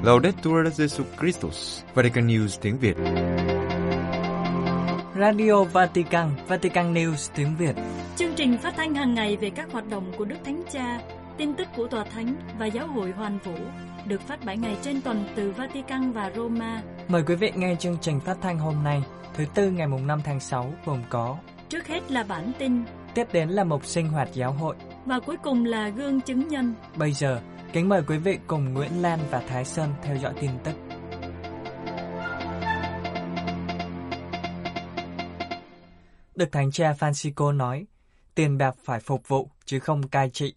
Laudetur Jesus Christus, Vatican News tiếng Việt. Radio Vatican, Vatican News tiếng Việt. Chương trình phát thanh hàng ngày về các hoạt động của Đức Thánh Cha, tin tức của Tòa Thánh và Giáo hội Hoàn Vũ, được phát 7 ngày trên tuần từ Vatican và Roma. Mời quý vị nghe chương trình phát thanh hôm nay, thứ Tư ngày 5 tháng 6, gồm có: trước hết là bản tin, tiếp đến là mục sinh hoạt giáo hội, và cuối cùng là gương chứng nhân. Bây giờ, kính mời quý vị cùng Nguyễn Lan và Thái Sơn theo dõi tin tức. Đức Thánh Cha Francisco nói, tiền bạc phải phục vụ chứ không cai trị.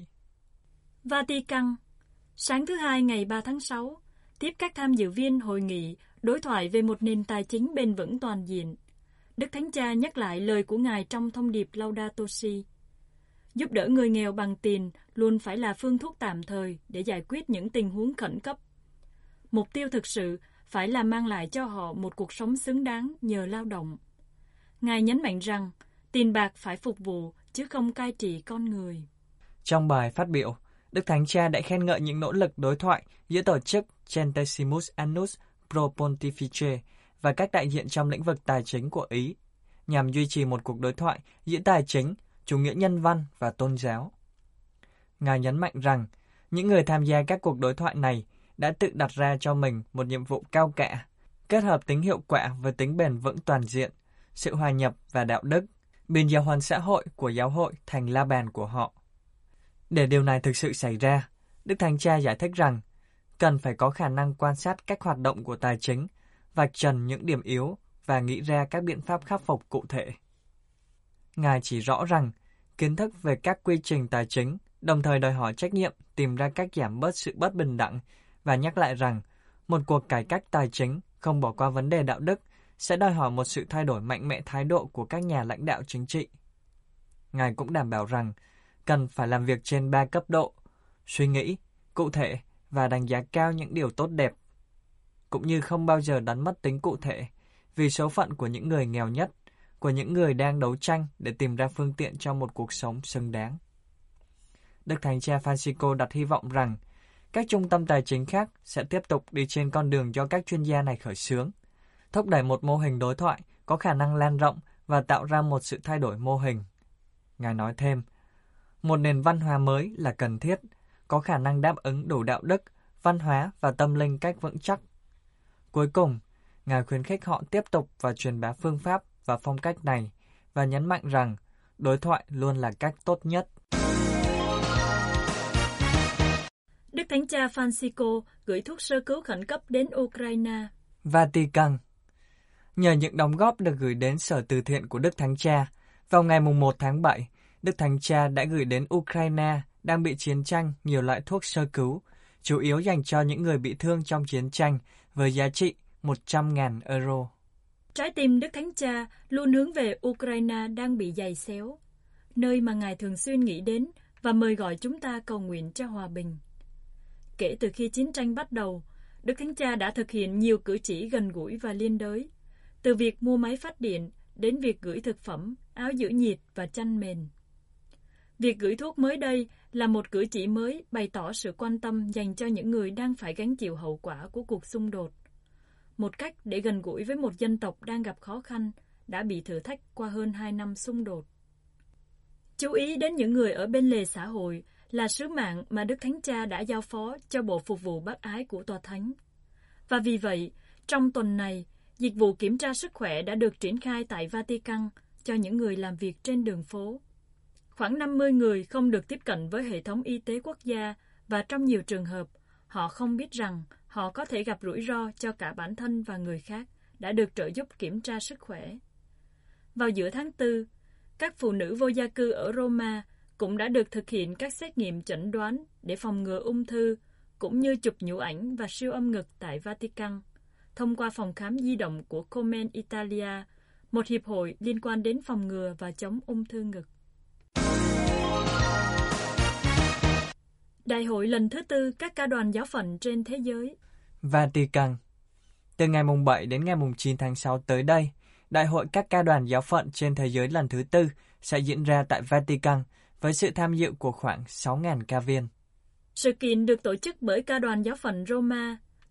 Vatican, sáng thứ Hai ngày 3 tháng 6, tiếp các tham dự viên hội nghị đối thoại về một nền tài chính bền vững toàn diện. Đức Thánh Cha nhắc lại lời của Ngài trong thông điệp Laudato Si. Giúp đỡ người nghèo bằng tiền luôn phải là phương thuốc tạm thời để giải quyết những tình huống khẩn cấp. Mục tiêu thực sự phải là mang lại cho họ một cuộc sống xứng đáng nhờ lao động. Ngài nhấn mạnh rằng tiền bạc phải phục vụ chứ không cai trị con người. Trong bài phát biểu, Đức Thánh Cha đã khen ngợi những nỗ lực đối thoại giữa tổ chức Centesimus Annus Pro Pontifice và các đại diện trong lĩnh vực tài chính của Ý, nhằm duy trì một cuộc đối thoại giữa tài chính, chủ nghĩa nhân văn và tôn giáo. Ngài nhấn mạnh rằng, những người tham gia các cuộc đối thoại này đã tự đặt ra cho mình một nhiệm vụ cao cả, kết hợp tính hiệu quả với tính bền vững toàn diện, sự hòa nhập và đạo đức, biến giáo huấn xã hội của giáo hội thành la bàn của họ. Để điều này thực sự xảy ra, Đức Thánh Cha giải thích rằng, cần phải có khả năng quan sát các hoạt động của tài chính, vạch trần những điểm yếu và nghĩ ra các biện pháp khắc phục cụ thể. Ngài chỉ rõ rằng, kiến thức về các quy trình tài chính đồng thời đòi hỏi trách nhiệm tìm ra cách giảm bớt sự bất bình đẳng và nhắc lại rằng, một cuộc cải cách tài chính không bỏ qua vấn đề đạo đức sẽ đòi hỏi một sự thay đổi mạnh mẽ thái độ của các nhà lãnh đạo chính trị. Ngài cũng đảm bảo rằng, cần phải làm việc trên 3 cấp độ: suy nghĩ, cụ thể và đánh giá cao những điều tốt đẹp, cũng như không bao giờ đánh mất tính cụ thể vì số phận của những người nghèo nhất, của những người đang đấu tranh để tìm ra phương tiện cho một cuộc sống xứng đáng. Đức Thánh Cha Francisco đặt hy vọng rằng các trung tâm tài chính khác sẽ tiếp tục đi trên con đường do các chuyên gia này khởi xướng, thúc đẩy một mô hình đối thoại có khả năng lan rộng và tạo ra một sự thay đổi mô hình. Ngài nói thêm, một nền văn hóa mới là cần thiết, có khả năng đáp ứng đủ đạo đức, văn hóa và tâm linh cách vững chắc. Cuối cùng, Ngài khuyến khích họ tiếp tục và truyền bá phương pháp và phong cách này và nhấn mạnh rằng đối thoại luôn là cách tốt nhất. Đức Thánh Cha Francisco gửi thuốc sơ cứu khẩn cấp đến Ukraine. Vatican. Nhờ những đóng góp được gửi đến Sở Từ thiện của Đức Thánh Cha, vào ngày 1 tháng 7, Đức Thánh Cha đã gửi đến Ukraine đang bị chiến tranh nhiều loại thuốc sơ cứu, chủ yếu dành cho những người bị thương trong chiến tranh với giá trị 100.000 euro. Trái tim Đức Thánh Cha luôn hướng về Ukraine đang bị giày xéo, nơi mà Ngài thường xuyên nghĩ đến và mời gọi chúng ta cầu nguyện cho hòa bình. Kể từ khi chiến tranh bắt đầu, Đức Thánh Cha đã thực hiện nhiều cử chỉ gần gũi và liên đới, từ việc mua máy phát điện đến việc gửi thực phẩm, áo giữ nhiệt và chăn mền. Việc gửi thuốc mới đây là một cử chỉ mới bày tỏ sự quan tâm dành cho những người đang phải gánh chịu hậu quả của cuộc xung đột. Một cách để gần gũi với một dân tộc đang gặp khó khăn, đã bị thử thách qua hơn 2 năm xung đột. Chú ý đến những người ở bên lề xã hội là sứ mạng mà Đức Thánh Cha đã giao phó cho bộ phục vụ bác ái của Tòa Thánh. Và vì vậy, trong tuần này, dịch vụ kiểm tra sức khỏe đã được triển khai tại Vatican cho những người làm việc trên đường phố. Khoảng 50 người không được tiếp cận với hệ thống y tế quốc gia và trong nhiều trường hợp, họ không biết rằng họ có thể gặp rủi ro cho cả bản thân và người khác đã được trợ giúp kiểm tra sức khỏe. Vào giữa tháng 4, các phụ nữ vô gia cư ở Roma cũng đã được thực hiện các xét nghiệm chẩn đoán để phòng ngừa ung thư, cũng như chụp nhũ ảnh và siêu âm ngực tại Vatican, thông qua phòng khám di động của Komen Italia, một hiệp hội liên quan đến phòng ngừa và chống ung thư ngực. Đại hội lần thứ 4 các ca đoàn giáo phận trên thế giới. Vatican. Từ ngày 7 đến ngày 9 tháng 6 tới đây, Đại hội các ca đoàn giáo phận trên thế giới lần thứ 4 sẽ diễn ra tại Vatican với sự tham dự của khoảng 6.000 ca viên. Sự kiện được tổ chức bởi ca đoàn giáo phận Roma,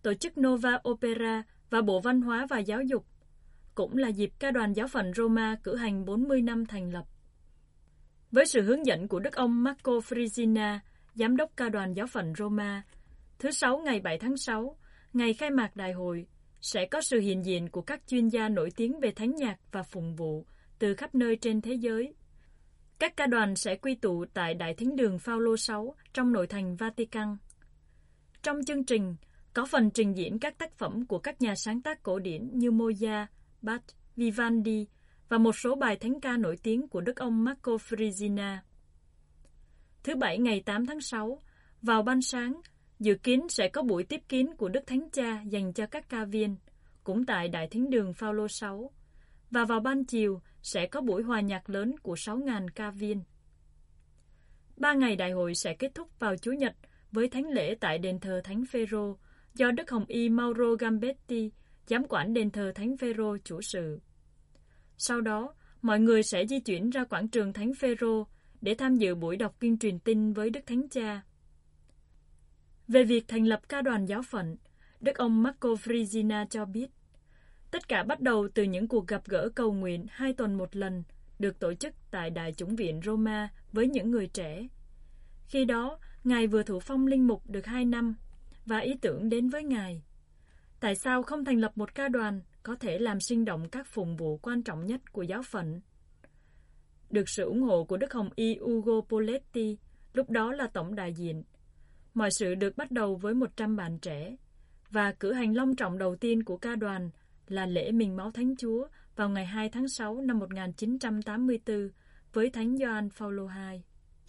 tổ chức Nova Opera và Bộ Văn hóa và Giáo dục. Cũng là dịp Ca đoàn Giáo phận Roma cử hành 40 năm thành lập. Với sự hướng dẫn của Đức ông Marco Frisina, Giám đốc Ca đoàn Giáo phận Roma, thứ Sáu ngày 7 tháng 6, ngày khai mạc đại hội, sẽ có sự hiện diện của các chuyên gia nổi tiếng về thánh nhạc và phụng vụ từ khắp nơi trên thế giới. Các ca đoàn sẽ quy tụ tại Đại Thính đường Phaolô VI trong nội thành Vatican. Trong chương trình, có phần trình diễn các tác phẩm của các nhà sáng tác cổ điển như Mozart, Bach, Vivaldi và một số bài thánh ca nổi tiếng của Đức ông Marco Frisina. Thứ Bảy ngày 8 tháng 6, vào ban sáng, dự kiến sẽ có buổi tiếp kiến của Đức Thánh Cha dành cho các ca viên, cũng tại Đại Thính đường Phaolô VI. Và vào ban chiều sẽ có buổi hòa nhạc lớn của 6.000 ca viên. 3 ngày đại hội sẽ kết thúc vào Chủ nhật với thánh lễ tại đền thờ Thánh Phêrô do Đức Hồng Y Mauro Gambetti, giám quản đền thờ Thánh Phêrô chủ sự. Sau đó, mọi người sẽ di chuyển ra quảng trường Thánh Phêrô để tham dự buổi đọc kinh truyền tin với Đức Thánh Cha. Về việc thành lập ca đoàn giáo phận, Đức ông Marco Frisina cho biết, tất cả bắt đầu từ những cuộc gặp gỡ cầu nguyện 2 tuần một lần được tổ chức tại Đại Chủng viện Roma với những người trẻ. Khi đó, Ngài vừa thụ phong linh mục được 2 năm và ý tưởng đến với Ngài. Tại sao không thành lập một ca đoàn có thể làm sinh động các phụng vụ quan trọng nhất của giáo phận? Được sự ủng hộ của Đức Hồng Y Ugo Poletti, lúc đó là tổng đại diện, mọi sự được bắt đầu với 100 bạn trẻ, và cử hành long trọng đầu tiên của ca đoàn là lễ Mình Máu Thánh Chúa vào ngày 2 tháng 6 năm 1984 với Thánh Gioan Phaolô II.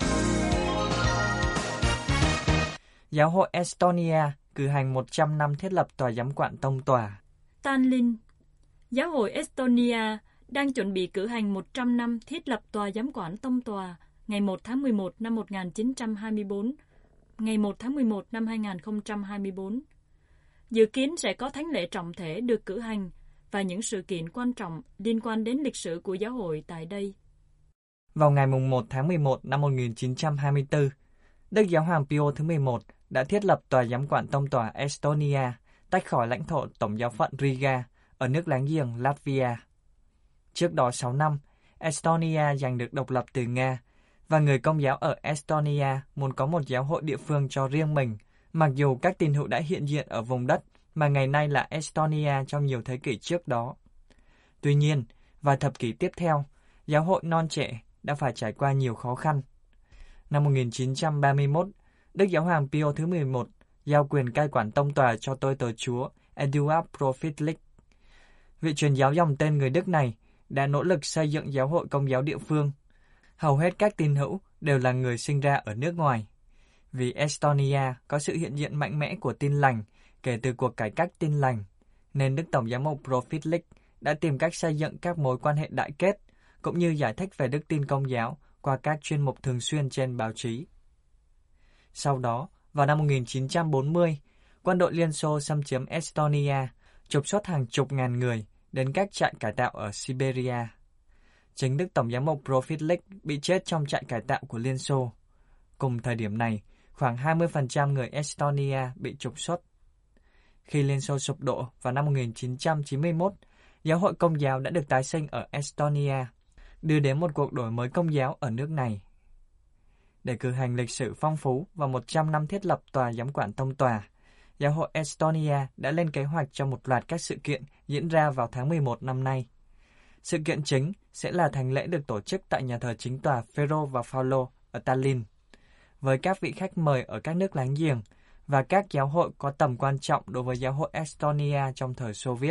Giáo hội Estonia cử hành 100 năm thiết lập tòa giám quản tông tòa. Tallinn. Giáo hội Estonia đang chuẩn bị cử hành 100 năm thiết lập tòa giám quản tông tòa ngày 1 tháng 11 năm 1924, ngày 1 tháng 11 năm 2024. Dự kiến sẽ có thánh lễ trọng thể được cử hành và những sự kiện quan trọng liên quan đến lịch sử của giáo hội tại đây. Vào ngày 1 tháng 11 năm 1924, Đức Giáo hoàng Pio thứ 11 đã thiết lập tòa giám quản tông tòa Estonia tách khỏi lãnh thổ tổng giáo phận Riga ở nước láng giềng Latvia. Trước đó 6 năm, Estonia giành được độc lập từ Nga, và người Công giáo ở Estonia muốn có một giáo hội địa phương cho riêng mình, mặc dù các tín hữu đã hiện diện ở vùng đất mà ngày nay là Estonia trong nhiều thế kỷ trước đó. Tuy nhiên, vài thập kỷ tiếp theo, giáo hội non trẻ đã phải trải qua nhiều khó khăn. Năm 1931, Đức Giáo hoàng Pio thứ 11 giao quyền cai quản tông tòa cho tôi tớ Chúa Eduard Profitlich. Vị truyền giáo dòng tên người Đức này đã nỗ lực xây dựng giáo hội Công giáo địa phương. Hầu hết các tín hữu đều là người sinh ra ở nước ngoài. Vì Estonia có sự hiện diện mạnh mẽ của Tin lành kể từ cuộc cải cách Tin lành, nên Đức Tổng giám mục Profitlich đã tìm cách xây dựng các mối quan hệ đại kết, cũng như giải thích về đức tin Công giáo qua các chuyên mục thường xuyên trên báo chí. Sau đó, vào năm 1940, quân đội Liên Xô xâm chiếm Estonia, trục xuất hàng chục ngàn người đến các trại cải tạo ở Siberia. Chính Đức Tổng giám mục Profitlich bị chết trong trại cải tạo của Liên Xô. Cùng thời điểm này, khoảng 20% người Estonia bị trục xuất. Khi Liên Xô sụp đổ vào năm 1991, giáo hội Công giáo đã được tái sinh ở Estonia, đưa đến một cuộc đổi mới Công giáo ở nước này. Để cử hành lịch sử phong phú và 100 năm thiết lập tòa giám quản tông tòa, giáo hội Estonia đã lên kế hoạch cho một loạt các sự kiện diễn ra vào tháng 11 năm nay. Sự kiện chính sẽ là thánh lễ được tổ chức tại nhà thờ chính tòa Phêrô và Phaolô ở Tallinn, với các vị khách mời ở các nước láng giềng và các giáo hội có tầm quan trọng đối với giáo hội Estonia trong thời Xô Viết.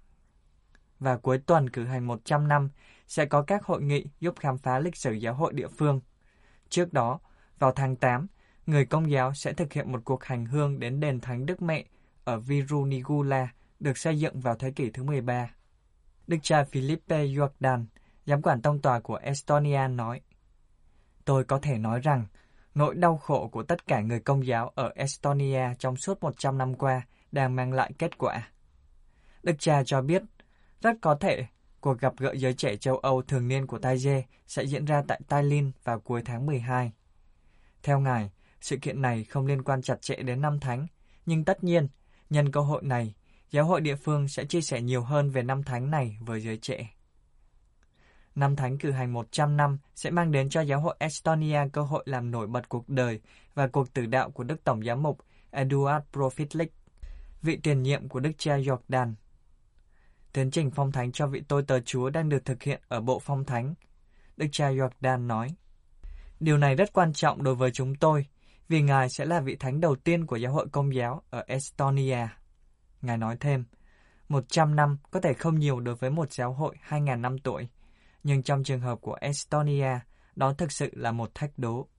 Và cuối tuần cử hành 100 năm sẽ có các hội nghị giúp khám phá lịch sử giáo hội địa phương. Trước đó, vào tháng 8, người Công giáo sẽ thực hiện một cuộc hành hương đến đền Thánh Đức Mẹ ở Virunigula, được xây dựng vào thế kỷ thứ 13. Đức cha Filipe Jordan, giám quản tông tòa của Estonia nói, tôi có thể nói rằng, nỗi đau khổ của tất cả người Công giáo ở Estonia trong suốt 100 năm qua đang mang lại kết quả. Đức cha cho biết, rất có thể cuộc gặp gỡ giới trẻ châu Âu thường niên của Taizé sẽ diễn ra tại Tallinn vào cuối tháng 12. Theo Ngài, sự kiện này không liên quan chặt chẽ đến Năm Thánh, nhưng tất nhiên Nhân cơ hội này, giáo hội địa phương sẽ chia sẻ nhiều hơn về năm thánh này với giới trẻ. Năm thánh cử hành 100 năm sẽ mang đến cho giáo hội Estonia cơ hội làm nổi bật cuộc đời và cuộc tử đạo của Đức Tổng giám mục Eduard Profitlich, vị tiền nhiệm của Đức cha Jordan. Tiến trình phong thánh cho vị tôi tớ Chúa đang được thực hiện ở bộ phong thánh. Đức cha Jordan nói, điều này rất quan trọng đối với chúng tôi, vì Ngài sẽ là vị thánh đầu tiên của giáo hội Công giáo ở Estonia. Ngài nói thêm, 100 năm có thể không nhiều đối với một giáo hội 2.000 năm tuổi, nhưng trong trường hợp của Estonia, đó thực sự là một thách đố.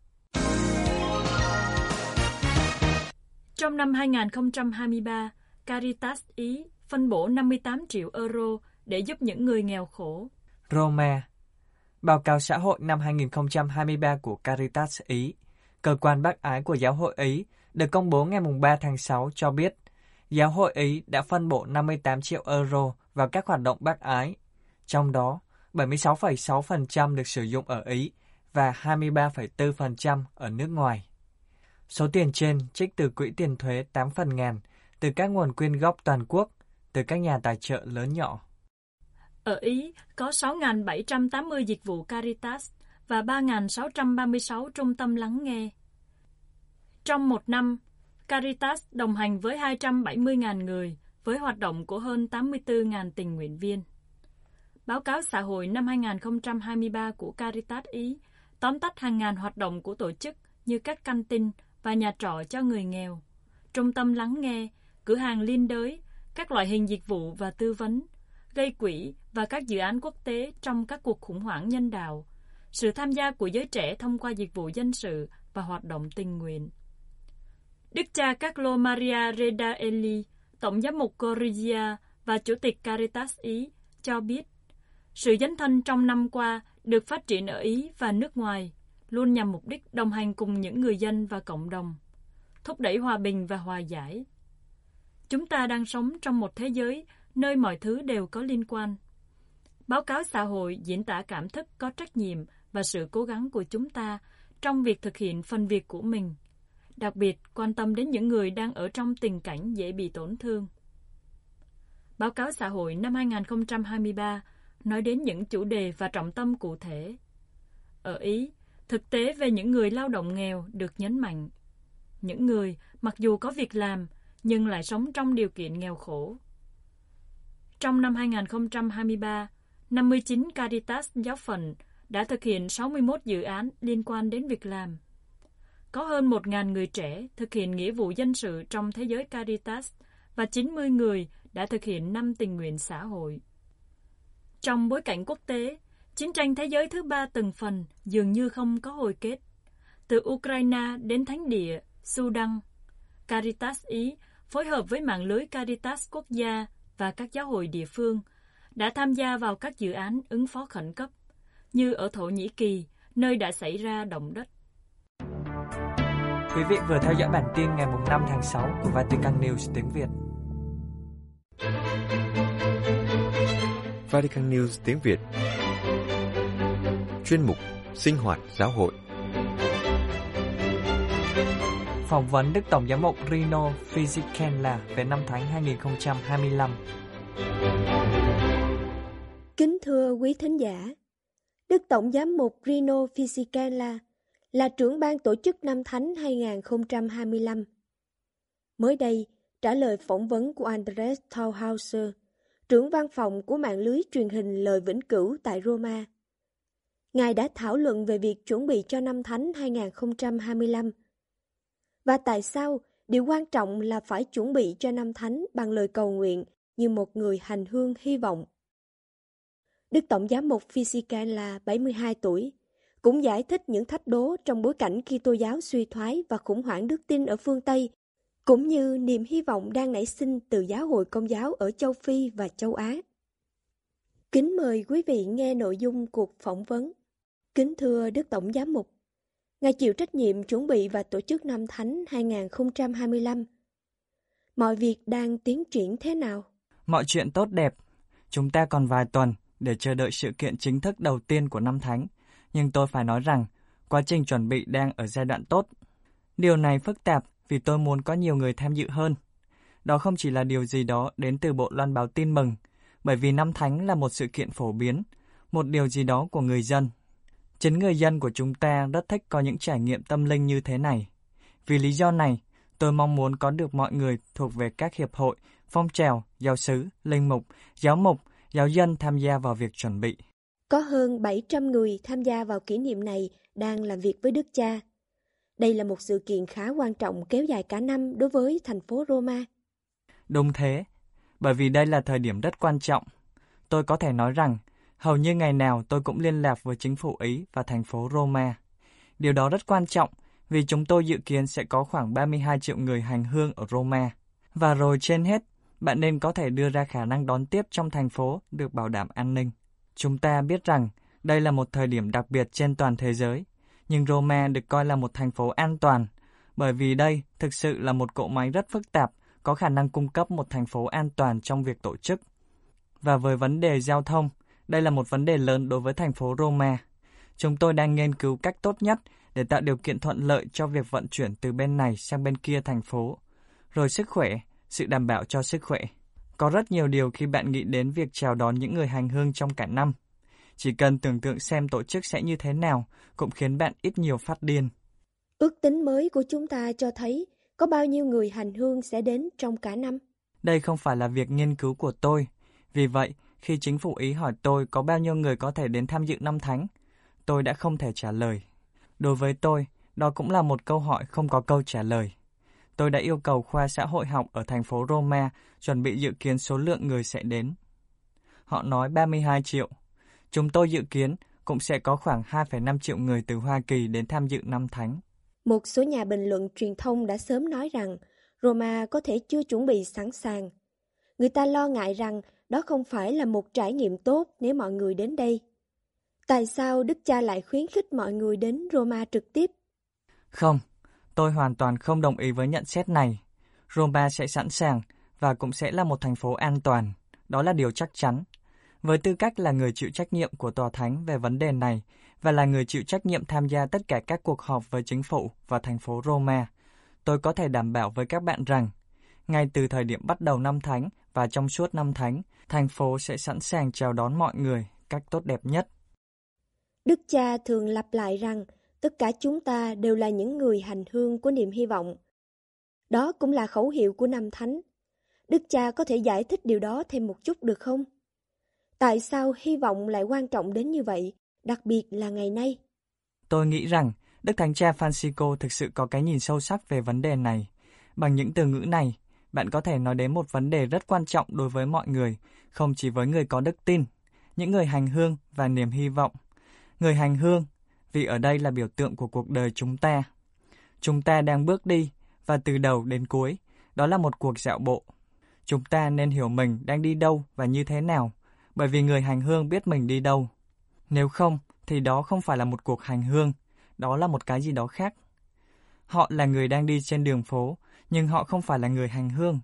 Trong năm 2023, Caritas Ý phân bổ 58 triệu euro để giúp những người nghèo khổ. Roma. Báo cáo xã hội năm 2023 của Caritas Ý, cơ quan bác ái của giáo hội Ý, được công bố ngày 3 tháng 6 cho biết, giáo hội Ý đã phân bổ 58 triệu euro vào các hoạt động bác ái, trong đó 76,6% được sử dụng ở Ý và 23,4% ở nước ngoài. Số tiền trên trích từ quỹ tiền thuế 8/1000, từ các nguồn quyên góp toàn quốc, từ các nhà tài trợ lớn nhỏ. Ở Ý có 6.780 dịch vụ Caritas và 3.636 trung tâm lắng nghe. Trong một năm, Caritas đồng hành với 270.000 người với hoạt động của hơn 84.000 tình nguyện viên. Báo cáo xã hội năm 2023 của Caritas Ý tóm tắt hàng ngàn hoạt động của tổ chức như các căng tin và nhà trọ cho người nghèo, trung tâm lắng nghe, cửa hàng liên đới, các loại hình dịch vụ và tư vấn, gây quỹ và các dự án quốc tế trong các cuộc khủng hoảng nhân đạo, sự tham gia của giới trẻ thông qua dịch vụ dân sự và hoạt động tình nguyện. Đức cha Carlo Maria Redaelli, Tổng giám mục Gorizia và Chủ tịch Caritas Ý cho biết, sự dấn thân trong năm qua được phát triển ở Ý và nước ngoài, luôn nhằm mục đích đồng hành cùng những người dân và cộng đồng, thúc đẩy hòa bình và hòa giải. Chúng ta đang sống trong một thế giới nơi mọi thứ đều có liên quan. Báo cáo xã hội diễn tả cảm thức có trách nhiệm và sự cố gắng của chúng ta trong việc thực hiện phần việc của mình, đặc biệt quan tâm đến những người đang ở trong tình cảnh dễ bị tổn thương. Báo cáo xã hội năm 2023 nói đến những chủ đề và trọng tâm cụ thể. Ở Ý, thực tế về những người lao động nghèo được nhấn mạnh. Những người, mặc dù có việc làm, nhưng lại sống trong điều kiện nghèo khổ. Trong năm 2023, 59 Caritas giáo phận đã thực hiện 61 dự án liên quan đến việc làm. Có hơn 1.000 người trẻ thực hiện nghĩa vụ dân sự trong thế giới Caritas và 90 người đã thực hiện năm tình nguyện xã hội. Trong bối cảnh quốc tế, chiến tranh thế giới thứ ba từng phần dường như không có hồi kết. Từ Ukraine đến Thánh địa, Sudan, Caritas Ý phối hợp với mạng lưới Caritas quốc gia và các giáo hội địa phương đã tham gia vào các dự án ứng phó khẩn cấp, như ở Thổ Nhĩ Kỳ, nơi đã xảy ra động đất. Quý vị vừa theo dõi bản tin ngày 5 tháng 6 của Vatican News tiếng Việt. Vatican News tiếng Việt. Chuyên mục Sinh hoạt giáo hội. Phỏng vấn Đức Tổng giám mục Rino Fisichella về năm Thánh 2025. Kính thưa quý thính giả, Đức Tổng giám mục Rino Fisichella là trưởng ban tổ chức năm Thánh 2025. Mới đây, trả lời phỏng vấn của Andres Tauhauser, trưởng văn phòng của mạng lưới truyền hình Lời Vĩnh Cửu tại Roma, Ngài đã thảo luận về việc chuẩn bị cho năm Thánh 2025 và tại sao điều quan trọng là phải chuẩn bị cho năm Thánh bằng lời cầu nguyện như một người hành hương hy vọng. Đức Tổng giám mục Fisichella, 72 tuổi, cũng giải thích những thách đố trong bối cảnh Kitô giáo suy thoái và khủng hoảng đức tin ở phương Tây, cũng như niềm hy vọng đang nảy sinh từ giáo hội Công giáo ở châu Phi và châu Á. Kính mời quý vị nghe nội dung cuộc phỏng vấn. Kính thưa Đức Tổng giám mục, Ngài chịu trách nhiệm chuẩn bị và tổ chức năm Thánh 2025. Mọi việc đang tiến triển thế nào? Mọi chuyện tốt đẹp. Chúng ta còn vài tuần để chờ đợi sự kiện chính thức đầu tiên của năm Thánh. Nhưng tôi phải nói rằng, quá trình chuẩn bị đang ở giai đoạn tốt. Điều này phức tạp vì tôi muốn có nhiều người tham dự hơn. Đó không chỉ là điều gì đó đến từ Bộ Loan báo Tin Mừng, bởi vì Năm Thánh là một sự kiện phổ biến, một điều gì đó của người dân. Chính người dân của chúng ta rất thích có những trải nghiệm tâm linh như thế này. Vì lý do này, tôi mong muốn có được mọi người thuộc về các hiệp hội, phong trào, giáo xứ, linh mục, giáo dân tham gia vào việc chuẩn bị. Có hơn 700 người tham gia vào kỷ niệm này đang làm việc với Đức Cha. Đây là một sự kiện khá quan trọng kéo dài cả năm đối với thành phố Roma. Đúng thế, bởi vì đây là thời điểm rất quan trọng. Tôi có thể nói rằng, hầu như ngày nào tôi cũng liên lạc với chính phủ Ý và thành phố Roma. Điều đó rất quan trọng vì chúng tôi dự kiến sẽ có khoảng 32 triệu người hành hương ở Roma. Và rồi trên hết, bạn nên có thể đưa ra khả năng đón tiếp trong thành phố được bảo đảm an ninh. Chúng ta biết rằng đây là một thời điểm đặc biệt trên toàn thế giới, nhưng Roma được coi là một thành phố an toàn, bởi vì đây thực sự là một cỗ máy rất phức tạp, có khả năng cung cấp một thành phố an toàn trong việc tổ chức. Và với vấn đề giao thông, đây là một vấn đề lớn đối với thành phố Roma. Chúng tôi đang nghiên cứu cách tốt nhất để tạo điều kiện thuận lợi cho việc vận chuyển từ bên này sang bên kia thành phố. Rồi sức khỏe, sự đảm bảo cho sức khỏe. Có rất nhiều điều khi bạn nghĩ đến việc chào đón những người hành hương trong cả năm. Chỉ cần tưởng tượng xem tổ chức sẽ như thế nào cũng khiến bạn ít nhiều phát điên. Ước tính mới của chúng ta cho thấy có bao nhiêu người hành hương sẽ đến trong cả năm. Đây không phải là việc nghiên cứu của tôi. Vì vậy, khi chính phủ Ý hỏi tôi có bao nhiêu người có thể đến tham dự Năm Thánh, tôi đã không thể trả lời. Đối với tôi, đó cũng là một câu hỏi không có câu trả lời. Tôi đã yêu cầu khoa xã hội học ở thành phố Roma chuẩn bị dự kiến số lượng người sẽ đến. Họ nói 32 triệu. Chúng tôi dự kiến cũng sẽ có khoảng 2,5 triệu người từ Hoa Kỳ đến tham dự Năm Thánh. Một số nhà bình luận truyền thông đã sớm nói rằng Roma có thể chưa chuẩn bị sẵn sàng. Người ta lo ngại rằng đó không phải là một trải nghiệm tốt nếu mọi người đến đây. Tại sao Đức Cha lại khuyến khích mọi người đến Roma trực tiếp? Không, tôi hoàn toàn không đồng ý với nhận xét này. Roma sẽ sẵn sàng và cũng sẽ là một thành phố an toàn. Đó là điều chắc chắn. Với tư cách là người chịu trách nhiệm của Tòa Thánh về vấn đề này và là người chịu trách nhiệm tham gia tất cả các cuộc họp với chính phủ và thành phố Roma, tôi có thể đảm bảo với các bạn rằng, ngay từ thời điểm bắt đầu Năm Thánh và trong suốt Năm Thánh, thành phố sẽ sẵn sàng chào đón mọi người cách tốt đẹp nhất. Đức Cha thường lặp lại rằng tất cả chúng ta đều là những người hành hương của niềm hy vọng. Đó cũng là khẩu hiệu của Năm Thánh. Đức Cha có thể giải thích điều đó thêm một chút được không? Tại sao hy vọng lại quan trọng đến như vậy, đặc biệt là ngày nay? Tôi nghĩ rằng Đức Thánh Cha Francisco thực sự có cái nhìn sâu sắc về vấn đề này. Bằng những từ ngữ này, bạn có thể nói đến một vấn đề rất quan trọng đối với mọi người, không chỉ với người có đức tin, những người hành hương và niềm hy vọng. Người hành hương, vì ở đây là biểu tượng của cuộc đời chúng ta. Chúng ta đang bước đi, và từ đầu đến cuối, đó là một cuộc dạo bộ. Chúng ta nên hiểu mình đang đi đâu và như thế nào, bởi vì người hành hương biết mình đi đâu. Nếu không, thì đó không phải là một cuộc hành hương, đó là một cái gì đó khác. Họ là người đang đi trên đường phố, nhưng họ không phải là người hành hương.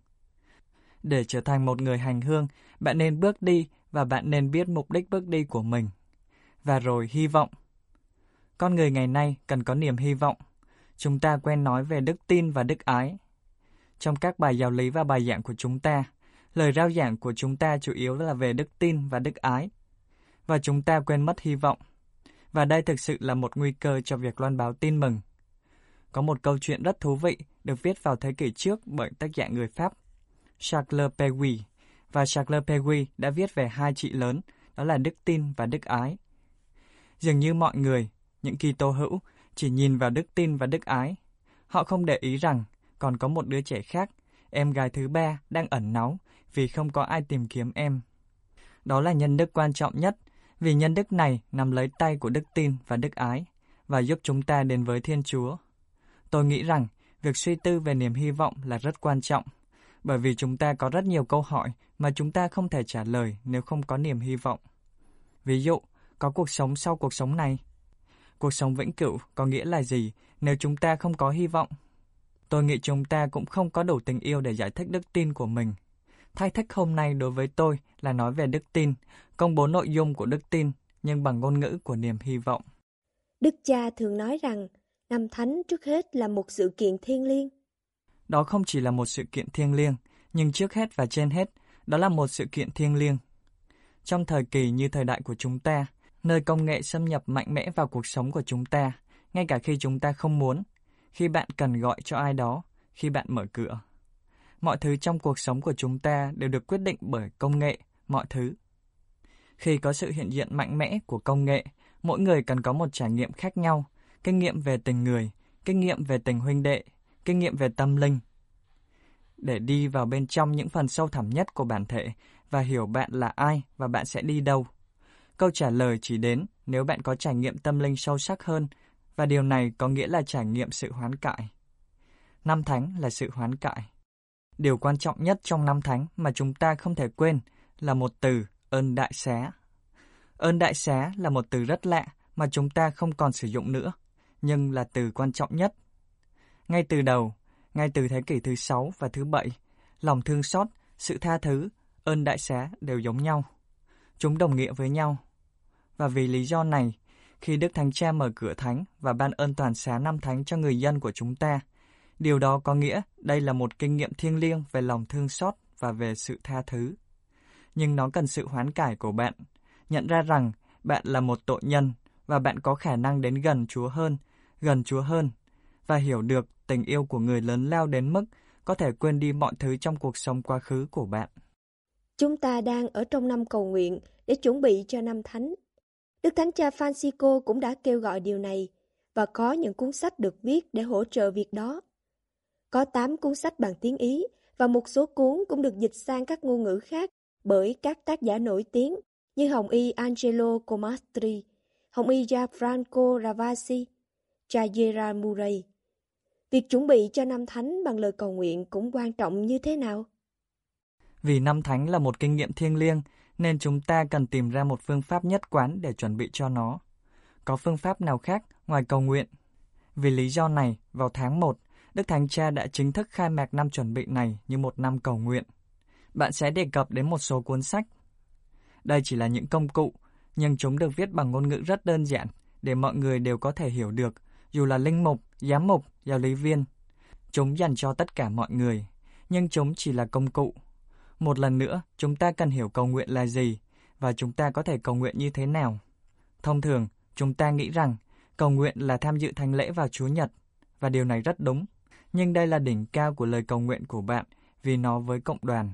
Để trở thành một người hành hương, bạn nên bước đi và bạn nên biết mục đích bước đi của mình. Và rồi hy vọng. Con người ngày nay cần có niềm hy vọng. Chúng ta quen nói về đức tin và đức ái. Trong các bài giáo lý và bài giảng của chúng ta, lời rao giảng của chúng ta chủ yếu là về đức tin và đức ái. Và chúng ta quên mất hy vọng. Và đây thực sự là một nguy cơ cho việc loan báo tin mừng. Có một câu chuyện rất thú vị được viết vào thế kỷ trước bởi tác giả người Pháp, Charles Péguy. Và Charles Péguy đã viết về hai trị lớn, đó là đức tin và đức ái. Dường như mọi người, những Kitô hữu, chỉ nhìn vào đức tin và đức ái. Họ không để ý rằng còn có một đứa trẻ khác, em gái thứ ba, đang ẩn náu vì không có ai tìm kiếm em. Đó là nhân đức quan trọng nhất, vì nhân đức này nằm lấy tay của đức tin và đức ái và giúp chúng ta đến với Thiên Chúa. Tôi nghĩ rằng việc suy tư về niềm hy vọng là rất quan trọng, bởi vì chúng ta có rất nhiều câu hỏi mà chúng ta không thể trả lời nếu không có niềm hy vọng. Ví dụ, có cuộc sống sau cuộc sống này? Cuộc sống vĩnh cửu có nghĩa là gì nếu chúng ta không có hy vọng? Tôi nghĩ chúng ta cũng không có đủ tình yêu để giải thích đức tin của mình. Thách thức hôm nay đối với tôi là nói về đức tin, công bố nội dung của đức tin, nhưng bằng ngôn ngữ của niềm hy vọng. Đức Cha thường nói rằng Năm Thánh trước hết là một sự kiện thiêng liêng. Đó không chỉ là một sự kiện thiêng liêng, Nhưng trước hết và trên hết, đó là một sự kiện thiêng liêng. Trong thời kỳ như thời đại của chúng ta, nơi công nghệ xâm nhập mạnh mẽ vào cuộc sống của chúng ta, ngay cả khi chúng ta không muốn, khi bạn cần gọi cho ai đó, khi bạn mở cửa. Mọi thứ trong cuộc sống của chúng ta đều được quyết định bởi công nghệ, mọi thứ. Khi có sự hiện diện mạnh mẽ của công nghệ, mỗi người cần có một trải nghiệm khác nhau, kinh nghiệm về tình người, kinh nghiệm về tình huynh đệ, kinh nghiệm về tâm linh. Để đi vào bên trong những phần sâu thẳm nhất của bản thể và hiểu bạn là ai và bạn sẽ đi đâu. Câu trả lời chỉ đến nếu bạn có trải nghiệm tâm linh sâu sắc hơn, và điều này có nghĩa là trải nghiệm sự hoán cải. Năm Thánh là sự hoán cải. Điều quan trọng nhất trong Năm Thánh mà chúng ta không thể quên là một từ, ơn đại xá. Ơn đại xá là một từ rất lạ mà chúng ta không còn sử dụng nữa, nhưng là từ quan trọng nhất. Ngay từ đầu, ngay từ thế kỷ thứ 6 và thứ 7, lòng thương xót, sự tha thứ, ơn đại xá đều giống nhau. Chúng đồng nghĩa với nhau. Và vì lý do này, khi Đức Thánh Cha mở cửa thánh và ban ơn toàn xá Năm Thánh cho người dân của chúng ta, điều đó có nghĩa đây là một kinh nghiệm thiêng liêng về lòng thương xót và về sự tha thứ. Nhưng nó cần sự hoán cải của bạn, nhận ra rằng bạn là một tội nhân và bạn có khả năng đến gần Chúa hơn, và hiểu được tình yêu của người lớn lao đến mức có thể quên đi mọi thứ trong cuộc sống quá khứ của bạn. Chúng ta đang ở trong năm cầu nguyện để chuẩn bị cho Năm Thánh. Đức Thánh Cha Francisco cũng đã kêu gọi điều này và có những cuốn sách được viết để hỗ trợ việc đó. Có 8 cuốn sách bằng tiếng Ý và một số cuốn cũng được dịch sang các ngôn ngữ khác bởi các tác giả nổi tiếng như Hồng y Angelo Comastri, Hồng y Gianfranco Ravasi, cha Gerard Murray. Việc chuẩn bị cho Năm Thánh bằng lời cầu nguyện cũng quan trọng như thế nào? Vì Năm Thánh là một kinh nghiệm thiêng liêng, nên chúng ta cần tìm ra một phương pháp nhất quán để chuẩn bị cho nó. Có phương pháp nào khác ngoài cầu nguyện? Vì lý do này, vào tháng 1, Đức Thánh Cha đã chính thức khai mạc năm chuẩn bị này như một năm cầu nguyện. Bạn sẽ đề cập đến một số cuốn sách. Đây chỉ là những công cụ, nhưng chúng được viết bằng ngôn ngữ rất đơn giản để mọi người đều có thể hiểu được, dù là linh mục, giám mục, giáo lý viên. Chúng dành cho tất cả mọi người, nhưng chúng chỉ là công cụ. Một lần nữa, chúng ta cần hiểu cầu nguyện là gì và chúng ta có thể cầu nguyện như thế nào. Thông thường, chúng ta nghĩ rằng cầu nguyện là tham dự thánh lễ vào Chúa Nhật, và điều này rất đúng. Nhưng đây là đỉnh cao của lời cầu nguyện của bạn vì nó với cộng đoàn.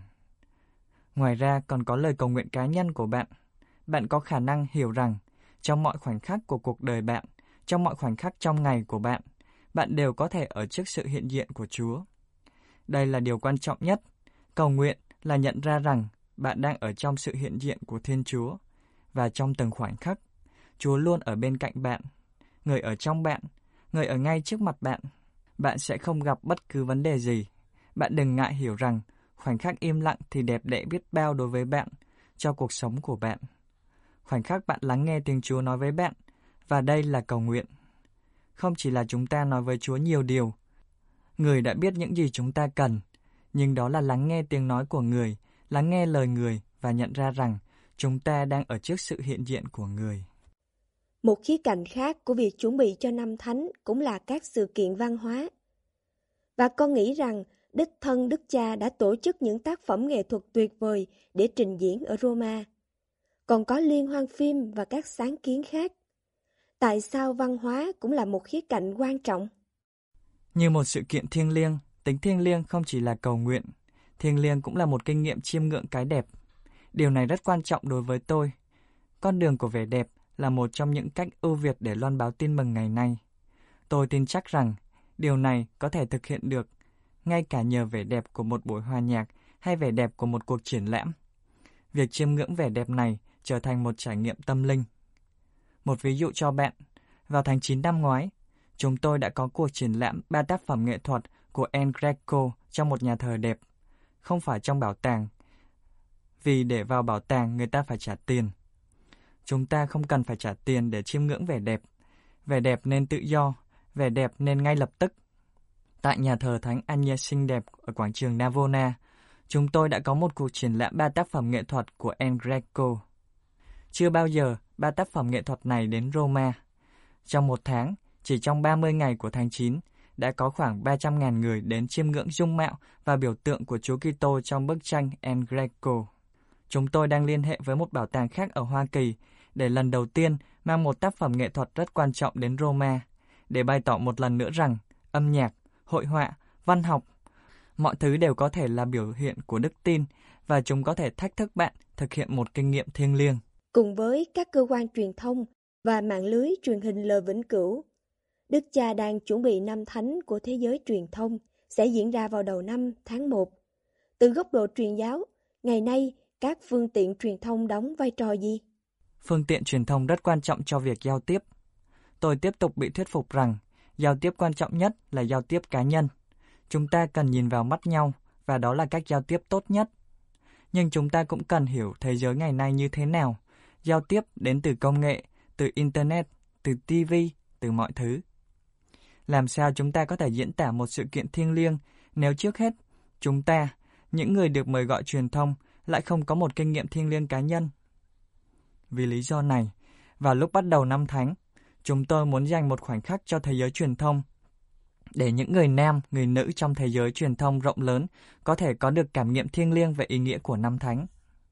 Ngoài ra còn có lời cầu nguyện cá nhân của bạn. Bạn có khả năng hiểu rằng trong mọi khoảnh khắc của cuộc đời bạn, trong mọi khoảnh khắc trong ngày của bạn, bạn đều có thể ở trước sự hiện diện của Chúa. Đây là điều quan trọng nhất. Cầu nguyện là nhận ra rằng bạn đang ở trong sự hiện diện của Thiên Chúa, và trong từng khoảnh khắc, Chúa luôn ở bên cạnh bạn, người ở trong bạn, người ở ngay trước mặt bạn. Bạn sẽ không gặp bất cứ vấn đề gì. Bạn đừng ngại hiểu rằng khoảnh khắc im lặng thì đẹp đẽ biết bao đối với bạn, cho cuộc sống của bạn. Khoảnh khắc bạn lắng nghe tiếng Chúa nói với bạn, và đây là cầu nguyện. Không chỉ là chúng ta nói với Chúa nhiều điều, người đã biết những gì chúng ta cần, nhưng đó là lắng nghe tiếng nói của người, lắng nghe lời người và nhận ra rằng chúng ta đang ở trước sự hiện diện của người. Một khía cạnh khác của việc chuẩn bị cho Năm Thánh cũng là các sự kiện văn hóa. Và con nghĩ rằng đích thân Đức Cha đã tổ chức những tác phẩm nghệ thuật tuyệt vời để trình diễn ở Roma. Còn có liên hoan phim và các sáng kiến khác. Tại sao văn hóa cũng là một khía cạnh quan trọng? Như một sự kiện thiêng liêng, tính thiêng liêng không chỉ là cầu nguyện. Thiêng liêng cũng là một kinh nghiệm chiêm ngưỡng cái đẹp. Điều này rất quan trọng đối với tôi. Con đường của vẻ đẹp là một trong những cách ưu việt để loan báo tin mừng ngày nay. Tôi tin chắc rằng điều này có thể thực hiện được ngay cả nhờ vẻ đẹp của một buổi hòa nhạc hay vẻ đẹp của một cuộc triển lãm. Việc chiêm ngưỡng vẻ đẹp này trở thành một trải nghiệm tâm linh. Một ví dụ cho bạn, vào tháng 9 năm ngoái, chúng tôi đã có cuộc triển lãm 3 tác phẩm nghệ thuật của El Greco trong một nhà thờ đẹp, không phải trong bảo tàng, vì để vào bảo tàng người ta phải trả tiền. Chúng ta không cần phải trả tiền để chiêm ngưỡng vẻ đẹp. Vẻ đẹp nên tự do, vẻ đẹp nên ngay lập tức. Tại nhà thờ Thánh Agnes xinh đẹp ở quảng trường Navona, chúng tôi đã có một cuộc triển lãm 3 tác phẩm nghệ thuật của El Greco. Chưa bao giờ 3 tác phẩm nghệ thuật này đến Roma. Trong một tháng, chỉ trong 30 ngày của tháng 9, đã có khoảng 300.000 người đến chiêm ngưỡng dung mạo và biểu tượng của Chúa Kitô trong bức tranh El Greco. Chúng tôi đang liên hệ với một bảo tàng khác ở Hoa Kỳ để lần đầu tiên mang một tác phẩm nghệ thuật rất quan trọng đến Roma, để bày tỏ một lần nữa rằng âm nhạc, hội họa, văn học, mọi thứ đều có thể là biểu hiện của đức tin và chúng có thể thách thức bạn thực hiện một kinh nghiệm thiêng liêng. Cùng với các cơ quan truyền thông và mạng lưới truyền hình lời vĩnh cửu, Đức Cha đang chuẩn bị năm thánh của thế giới truyền thông sẽ diễn ra vào đầu năm tháng 1. Từ góc độ truyền giáo, ngày nay các phương tiện truyền thông đóng vai trò gì? Phương tiện truyền thông rất quan trọng cho việc giao tiếp. Tôi tiếp tục bị thuyết phục rằng giao tiếp quan trọng nhất là giao tiếp cá nhân. Chúng ta cần nhìn vào mắt nhau và đó là cách giao tiếp tốt nhất. Nhưng chúng ta cũng cần hiểu thế giới ngày nay như thế nào. Giao tiếp đến từ công nghệ, từ Internet, từ TV, từ mọi thứ. Làm sao chúng ta có thể diễn tả một sự kiện thiêng liêng nếu trước hết chúng ta, những người được mời gọi truyền thông, lại không có một kinh nghiệm thiêng liêng cá nhân? Vì lý do này, vào lúc bắt đầu năm thánh, chúng tôi muốn dành một khoảnh khắc cho thế giới truyền thông để những người nam, người nữ trong thế giới truyền thông rộng lớn có thể có được cảm nghiệm thiêng liêng về ý nghĩa của năm thánh.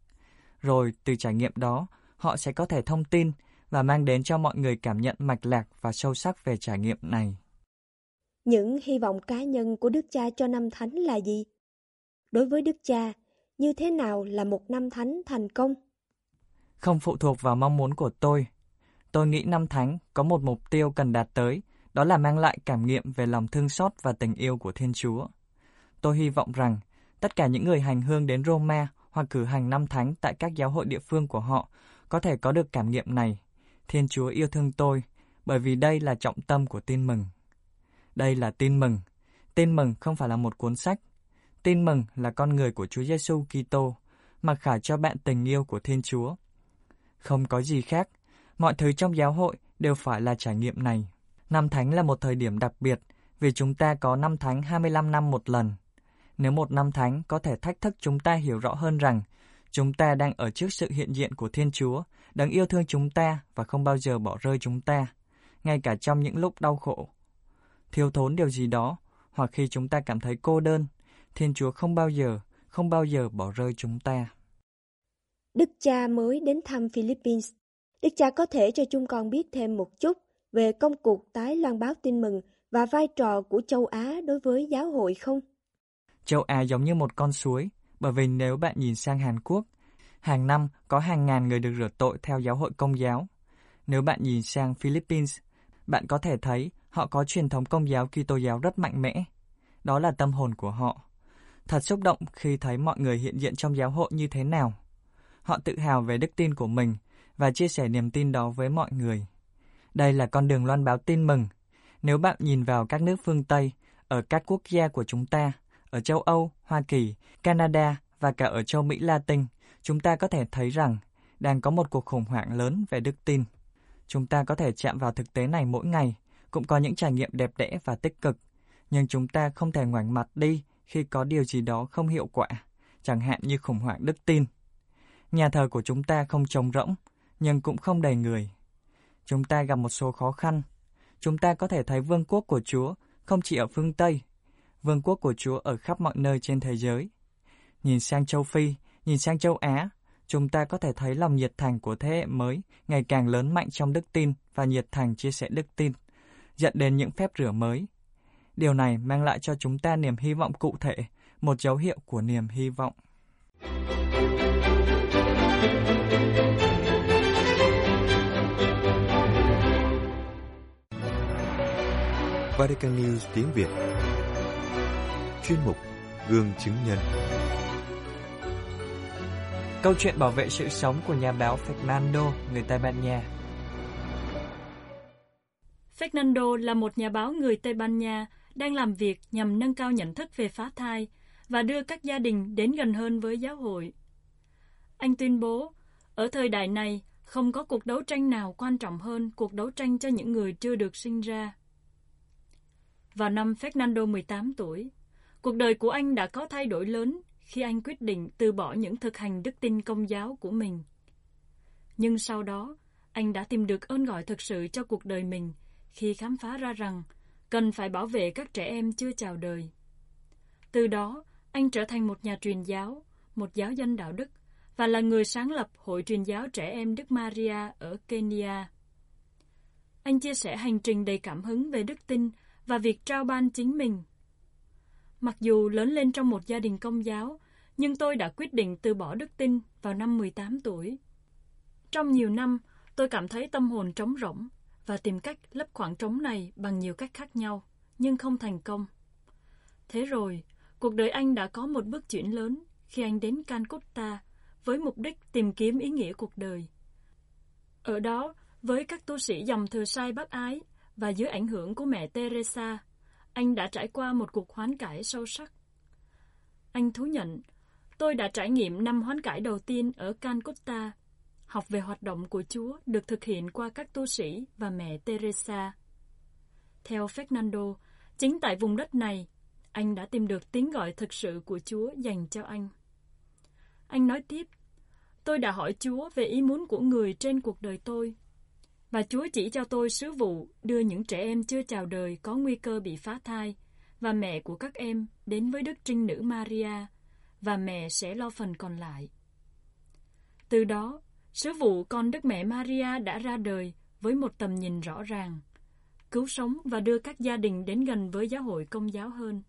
Rồi từ trải nghiệm đó, họ sẽ có thể thông tin và mang đến cho mọi người cảm nhận mạch lạc và sâu sắc về trải nghiệm này. Những hy vọng cá nhân của Đức Cha cho năm thánh là gì? Đối với Đức Cha, như thế nào là một năm thánh thành công? Không phụ thuộc vào mong muốn của tôi. Tôi nghĩ năm thánh có một mục tiêu cần đạt tới, đó là mang lại cảm nghiệm về lòng thương xót và tình yêu của Thiên Chúa. Tôi hy vọng rằng tất cả những người hành hương đến Roma hoặc cử hành năm thánh tại các giáo hội địa phương của họ có thể có được cảm nghiệm này. Thiên Chúa yêu thương tôi, bởi vì đây là trọng tâm của tin mừng. Đây là tin mừng. Tin mừng không phải là một cuốn sách. Tin mừng là con người của Chúa Giêsu Kitô, mặc khải cho bạn tình yêu của Thiên Chúa. Không có gì khác, mọi thứ trong giáo hội đều phải là trải nghiệm này. Năm thánh là một thời điểm đặc biệt vì chúng ta có năm thánh 25 năm một lần. Nếu một năm thánh có thể thách thức chúng ta hiểu rõ hơn rằng chúng ta đang ở trước sự hiện diện của Thiên Chúa, Đấng yêu thương chúng ta và không bao giờ bỏ rơi chúng ta, ngay cả trong những lúc đau khổ, thiếu thốn điều gì đó, hoặc khi chúng ta cảm thấy cô đơn, Thiên Chúa không bao giờ bỏ rơi chúng ta. Đức Cha mới đến thăm Philippines. Đức Cha có thể cho chúng con biết thêm một chút về công cuộc tái loan báo tin mừng và vai trò của châu Á đối với giáo hội không? Châu Á giống như một con suối, bởi vì nếu bạn nhìn sang Hàn Quốc, hàng năm có hàng ngàn người được rửa tội theo giáo hội Công giáo. Nếu bạn nhìn sang Philippines, bạn có thể thấy họ có truyền thống Công giáo Kitô giáo rất mạnh mẽ. Đó là tâm hồn của họ. Thật xúc động khi thấy mọi người hiện diện trong giáo hội như thế nào. Họ tự hào về đức tin của mình và chia sẻ niềm tin đó với mọi người. Đây là con đường loan báo tin mừng. Nếu bạn nhìn vào các nước phương Tây, ở các quốc gia của chúng ta, ở châu Âu, Hoa Kỳ, Canada và cả ở châu Mỹ Latin, chúng ta có thể thấy rằng đang có một cuộc khủng hoảng lớn về đức tin. Chúng ta có thể chạm vào thực tế này mỗi ngày, cũng có những trải nghiệm đẹp đẽ và tích cực, nhưng chúng ta không thể ngoảnh mặt đi khi có điều gì đó không hiệu quả, chẳng hạn như khủng hoảng đức tin. Nhà thờ của chúng ta không trống rỗng, nhưng cũng không đầy người. Chúng ta gặp một số khó khăn. Chúng ta có thể thấy vương quốc của Chúa không chỉ ở phương Tây, vương quốc của Chúa ở khắp mọi nơi trên thế giới. Nhìn sang châu Phi, nhìn sang châu Á, chúng ta có thể thấy lòng nhiệt thành của thế hệ mới ngày càng lớn mạnh trong đức tin và nhiệt thành chia sẻ đức tin, dẫn đến những phép rửa mới. Điều này mang lại cho chúng ta niềm hy vọng cụ thể, một dấu hiệu của niềm hy vọng. Vatican News tiếng Việt. Chuyên mục Gương chứng nhân. Câu chuyện bảo vệ sự sống của nhà báo Fernando, người Tây Ban Nha. Fernando là một nhà báo người Tây Ban Nha đang làm việc nhằm nâng cao nhận thức về phá thai và đưa các gia đình đến gần hơn với giáo hội. Anh tuyên bố, ở thời đại này, không có cuộc đấu tranh nào quan trọng hơn cuộc đấu tranh cho những người chưa được sinh ra. Vào năm Fernando 18 tuổi, cuộc đời của anh đã có thay đổi lớn khi anh quyết định từ bỏ những thực hành đức tin Công giáo của mình. Nhưng sau đó, anh đã tìm được ơn gọi thực sự cho cuộc đời mình khi khám phá ra rằng cần phải bảo vệ các trẻ em chưa chào đời. Từ đó, anh trở thành một nhà truyền giáo, một giáo dân đạo đức, và là người sáng lập Hội truyền giáo trẻ em Đức Maria ở Kenya. Anh chia sẻ hành trình đầy cảm hứng về đức tin và việc trao ban chính mình. Mặc dù lớn lên trong một gia đình Công giáo, nhưng tôi đã quyết định từ bỏ đức tin vào năm 18 tuổi. Trong nhiều năm, tôi cảm thấy tâm hồn trống rỗng và tìm cách lấp khoảng trống này bằng nhiều cách khác nhau, nhưng không thành công. Thế rồi, cuộc đời anh đã có một bước chuyển lớn khi anh đến Calcutta với mục đích tìm kiếm ý nghĩa cuộc đời. Ở đó, với các tu sĩ dòng thừa sai bác ái và dưới ảnh hưởng của mẹ Teresa, anh đã trải qua một cuộc hoán cải sâu sắc. Anh thú nhận, tôi đã trải nghiệm năm hoán cải đầu tiên ở Calcutta, học về hoạt động của Chúa được thực hiện qua các tu sĩ và mẹ Teresa. Theo Fernando, chính tại vùng đất này, anh đã tìm được tiếng gọi thực sự của Chúa dành cho anh. Anh nói tiếp, tôi đã hỏi Chúa về ý muốn của người trên cuộc đời tôi, và Chúa chỉ cho tôi sứ vụ đưa những trẻ em chưa chào đời có nguy cơ bị phá thai và mẹ của các em đến với Đức Trinh Nữ Maria, và mẹ sẽ lo phần còn lại. Từ đó, sứ vụ con Đức Mẹ Maria đã ra đời với một tầm nhìn rõ ràng, cứu sống và đưa các gia đình đến gần với giáo hội Công giáo hơn.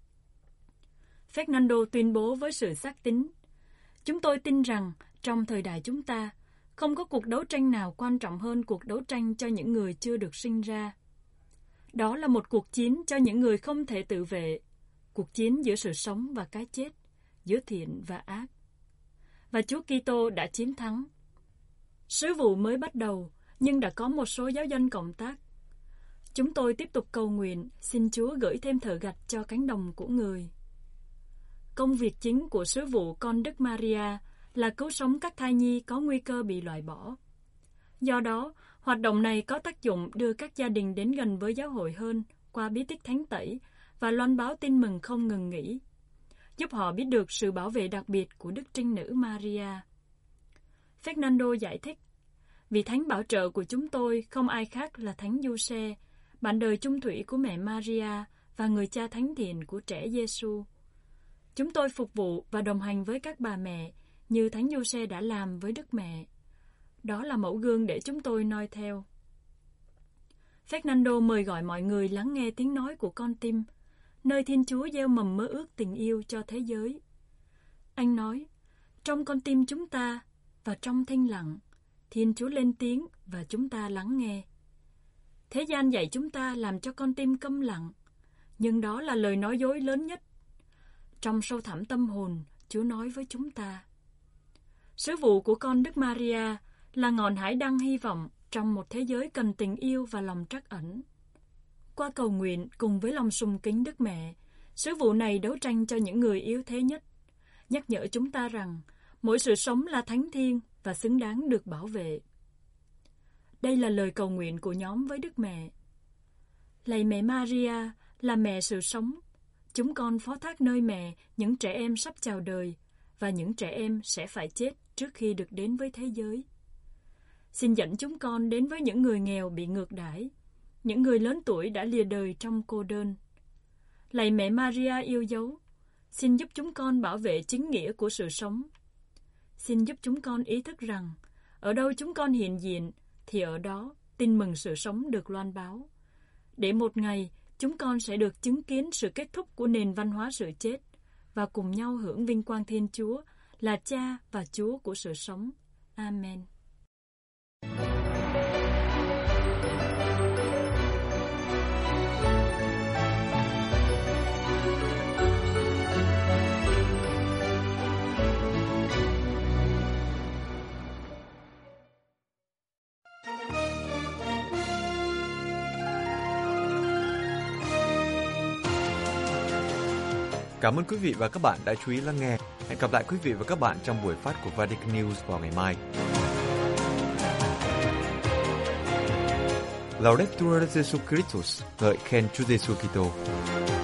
Fernando tuyên bố với sự xác tín, chúng tôi tin rằng trong thời đại chúng ta, không có cuộc đấu tranh nào quan trọng hơn cuộc đấu tranh cho những người chưa được sinh ra. Đó là một cuộc chiến cho những người không thể tự vệ, cuộc chiến giữa sự sống và cái chết, giữa thiện và ác. Và Chúa Kitô đã chiến thắng. Sứ vụ mới bắt đầu, nhưng đã có một số giáo dân cộng tác. Chúng tôi tiếp tục cầu nguyện, xin Chúa gửi thêm thợ gạch cho cánh đồng của người. Công việc chính của sứ vụ con Đức Maria là cứu sống các thai nhi có nguy cơ bị loại bỏ. Do đó, hoạt động này có tác dụng đưa các gia đình đến gần với giáo hội hơn qua bí tích thánh tẩy và loan báo tin mừng không ngừng nghỉ, giúp họ biết được sự bảo vệ đặc biệt của Đức Trinh Nữ Maria. Fernando giải thích, vị thánh bảo trợ của chúng tôi không ai khác là Thánh Giuse, bạn đời chung thủy của mẹ Maria và người cha thánh thiện của trẻ Giêsu. Chúng tôi phục vụ và đồng hành với các bà mẹ như Thánh Giuse đã làm với Đức Mẹ. Đó là mẫu gương để chúng tôi noi theo. Fernando mời gọi mọi người lắng nghe tiếng nói của con tim, nơi Thiên Chúa gieo mầm mơ ước tình yêu cho thế giới. Anh nói, trong con tim chúng ta và trong thinh lặng, Thiên Chúa lên tiếng và chúng ta lắng nghe. Thế gian dạy chúng ta làm cho con tim câm lặng, nhưng đó là lời nói dối lớn nhất. Trong sâu thẳm tâm hồn, Chúa nói với chúng ta. Sứ vụ của con Đức Maria là ngọn hải đăng hy vọng trong một thế giới cần tình yêu và lòng trắc ẩn. Qua cầu nguyện cùng với lòng sùng kính Đức Mẹ, sứ vụ này đấu tranh cho những người yếu thế nhất, nhắc nhở chúng ta rằng mỗi sự sống là thánh thiêng và xứng đáng được bảo vệ. Đây là lời cầu nguyện của nhóm với Đức Mẹ. Lạy mẹ Maria là mẹ sự sống, chúng con phó thác nơi mẹ những trẻ em sắp chào đời và những trẻ em sẽ phải chết trước khi được đến với thế giới. Xin dẫn chúng con đến với những người nghèo bị ngược đãi, những người lớn tuổi đã lìa đời trong cô đơn. Lạy mẹ Maria yêu dấu, xin giúp chúng con bảo vệ chính nghĩa của sự sống. Xin giúp chúng con ý thức rằng, ở đâu chúng con hiện diện, thì ở đó tin mừng sự sống được loan báo. Để một ngày, chúng con sẽ được chứng kiến sự kết thúc của nền văn hóa sự chết và cùng nhau hưởng vinh quang Thiên Chúa là Cha và Chúa của sự sống. Amen. Cảm ơn quý vị và các bạn đã chú ý lắng nghe. Hẹn gặp lại quý vị và các bạn trong buổi phát của Vatican News vào ngày mai. Laudetur Jesus Christus, ngợi khen Chúa Giêsu Kitô.